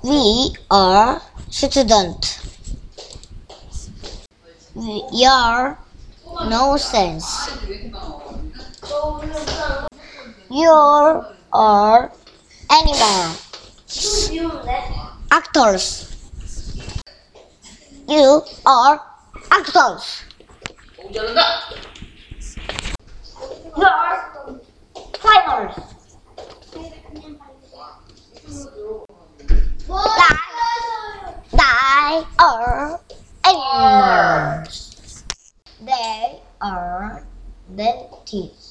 We are student. We are no sense. You are animal. Actors. You are actors. You are fighters. They are animals. They are dentists.